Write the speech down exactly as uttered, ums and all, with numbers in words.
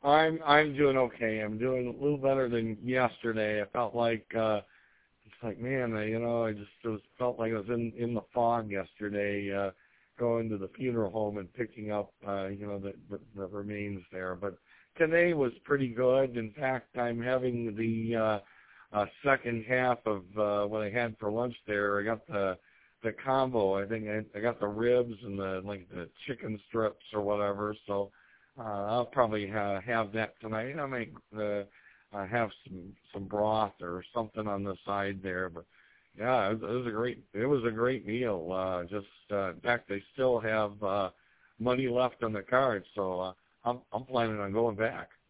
I'm I'm doing okay. I'm doing a little better than yesterday. I felt like uh, it's like man, I, you know, I just it was, felt like I was in in the fog yesterday, uh, going to the funeral home and picking up uh, you know the, the the remains there. But today was pretty good. In fact, I'm having the uh, uh, second half of uh, what I had for lunch there. I got the the combo. I think I, I got the ribs and the like the chicken strips or whatever. So. Uh, I'll probably uh, have that tonight. I might uh, uh, have some some broth or something on the side there. But yeah, it was, it was a great it was a great meal. Uh, just uh, in fact, they still have uh, money left on the card, so uh, I'm I'm planning on going back.